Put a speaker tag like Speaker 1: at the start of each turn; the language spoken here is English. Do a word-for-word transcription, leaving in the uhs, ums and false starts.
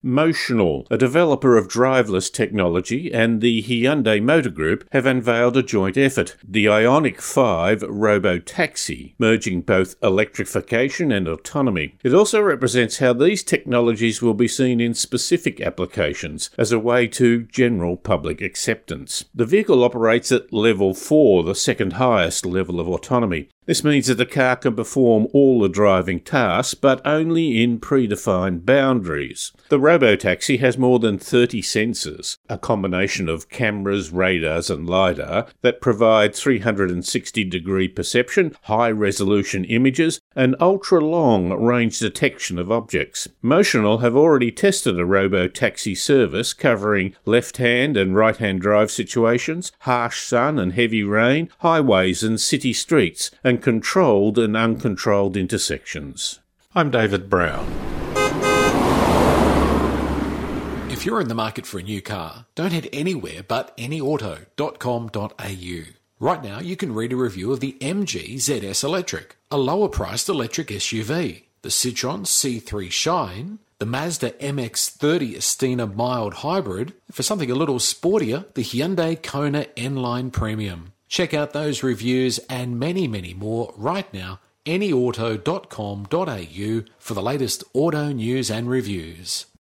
Speaker 1: Motional, a developer of driverless technology, and the Hyundai Motor Group have unveiled a joint effort, the Ioniq five Robotaxi, merging both electrification and autonomy. It also represents how these technologies will be seen in specific applications as a way to general public acceptance. The vehicle operates at level four, the second highest level of autonomy. This means that the car can perform all the driving tasks, but only in predefined boundaries. The Robotaxi has more than thirty sensors, a combination of cameras, radars and LiDAR that provide three hundred sixty degree perception, high-resolution images and ultra-long range detection of objects. Motional have already tested a Robotaxi service covering left-hand and right-hand drive situations, harsh sun and heavy rain, highways and city streets, and controlled and uncontrolled intersections. I'm David Brown.
Speaker 2: If you're in the market for a new car, don't head anywhere but any auto dot com dot a u. Right now you can read a review of the M G Z S Electric, a lower priced electric S U V, the Citroen C three Shine, the Mazda M X thirty Estina Mild Hybrid, and for something a little sportier, the Hyundai Kona N-Line Premium. Check out those reviews and many, many more right now, any auto dot com dot a u, for the latest auto news and reviews.